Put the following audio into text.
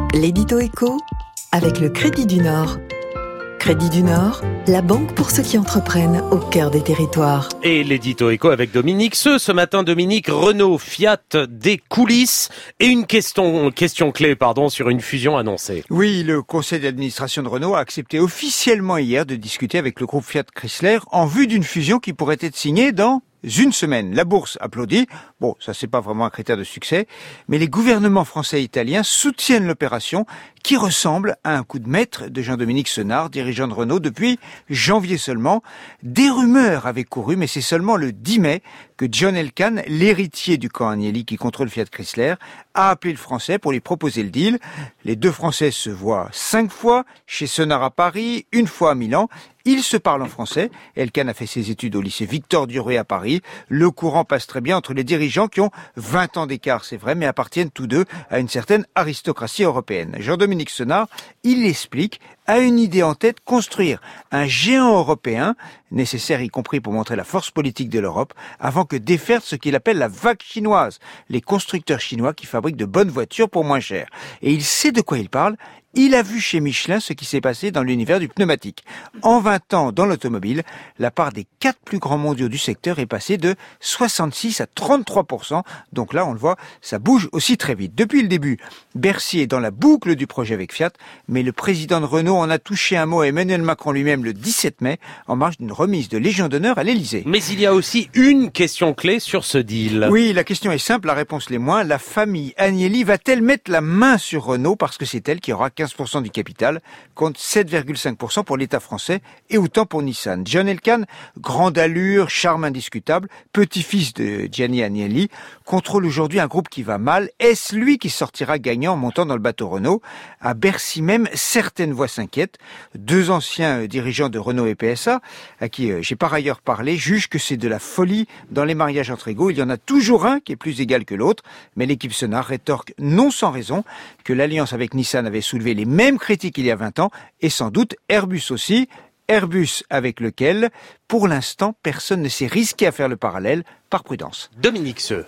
L'édito éco avec le Crédit du Nord. Crédit du Nord, la banque pour ceux qui entreprennent au cœur des territoires. Et l'édito éco avec Dominique Seux. Ce matin, Dominique, Renault, Fiat, des coulisses et une question clé, sur une fusion annoncée. Oui, le conseil d'administration de Renault a accepté officiellement hier de discuter avec le groupe Fiat Chrysler en vue d'une fusion qui pourrait être signée dans une semaine. La bourse applaudit. Bon, ça c'est pas vraiment un critère de succès, mais les gouvernements français et italiens soutiennent l'opération qui ressemble à un coup de maître de Jean-Dominique Senard, dirigeant de Renault depuis janvier seulement. Des rumeurs avaient couru, mais c'est seulement le 10 mai que John Elkann, l'héritier du clan Agnelli qui contrôle Fiat Chrysler, a appelé le français pour lui proposer le deal. Les deux français se voient 5 fois, chez Senard à Paris, 1 fois à Milan. Ils se parlent en français. Elkann a fait ses études au lycée Victor Duruy à Paris. Le courant passe très bien entre les dirigeants qui ont 20 ans d'écart, c'est vrai, mais appartiennent tous deux à une certaine aristocratie européenne. Jean-Dominique Senard, il explique, a une idée en tête, construire un géant européen, nécessaire y compris pour montrer la force politique de l'Europe, avant que déferle ce qu'il appelle la vague chinoise, les constructeurs chinois qui fabriquent de bonnes voitures pour moins cher. Et il sait de quoi il parle. Il a vu chez Michelin ce qui s'est passé dans l'univers du pneumatique. En 20 ans, dans l'automobile, la part des 4 plus grands mondiaux du secteur est passée de 66 à 33%. Donc là, on le voit, ça bouge aussi très vite. Depuis le début, Bercy est dans la boucle du projet avec Fiat, mais le président de Renault en a touché un mot à Emmanuel Macron lui-même le 17 mai, en marge d'une remise de Légion d'honneur à l'Élysée. Mais il y a aussi une question clé sur ce deal. Oui, la question est simple, la réponse l'est moins. La famille Agnelli va-t-elle mettre la main sur Renault parce que c'est elle qui aura 15% du capital, contre 7,5% pour l'État français et autant pour Nissan. John Elkann, grande allure, charme indiscutable, petit-fils de Gianni Agnelli, contrôle aujourd'hui un groupe qui va mal. Est-ce lui qui sortira gagnant en montant dans le bateau Renault? À Bercy même, certaines voix s'inquiètent. 2 anciens dirigeants de Renault et PSA, à qui j'ai par ailleurs parlé, jugent que c'est de la folie dans les mariages entre égaux. Il y en a toujours un qui est plus égal que l'autre, mais l'équipe Senard rétorque non sans raison que l'alliance avec Nissan avait soulevé les mêmes critiques il y a 20 ans, et sans doute Airbus aussi. Airbus avec lequel, pour l'instant, personne ne s'est risqué à faire le parallèle, par prudence. Dominique Seux.